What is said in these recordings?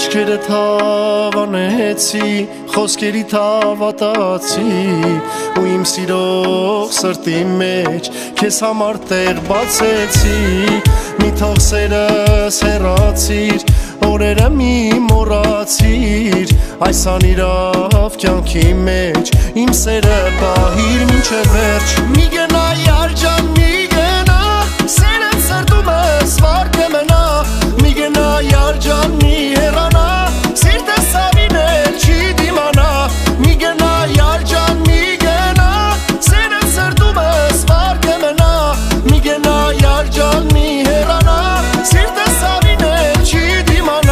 Աչքերդ հավանեցի, խոսքերիդ հավատացի ու իմ սիրող սրտի մեջ քեզ համար տեղ բացեցի մի թող սերս հեռացիր օրերը մի մոռացիր այս անիրավ կյանքի մեջ իմ սերը պահիր մինչև վերջ մի գնա յար ջան մի գնա սերն սրտումս վարդ է մնա մի գնա յար ջան մի հեռանա սիրտս ավինել չի դիմանա մի գնա յար ջան մի գնա սերն սրտումս վարդ է մնա մի գնա յար ջան մի հեռանա սիրտս ավինել չի դիմանա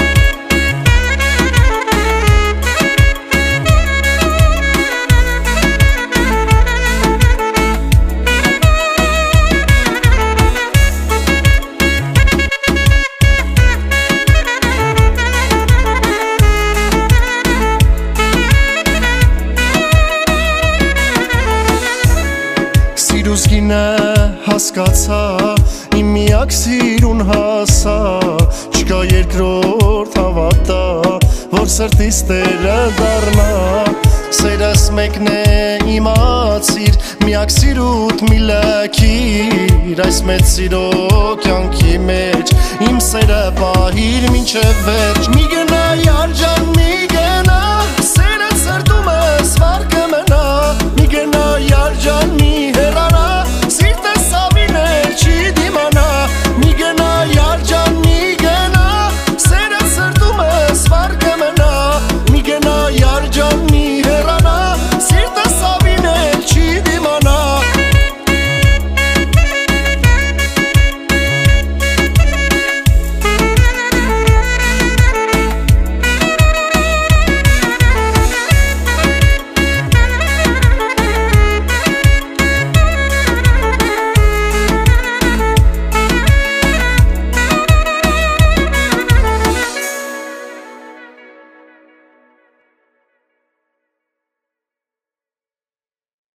Սիրուս գինը հասկացա, իմ միակ սիրուն հասա Չկա երկրորդ հավատա, որ սրտիս տերը դառնա Սերս մեկն է իմացիր, միակ սիրուտ մի լքիր Այս մեծ սիրո կյանքի մեջ, իմ սերը պահիր մինչև վերջ Մի գնա յար ջան մի գնա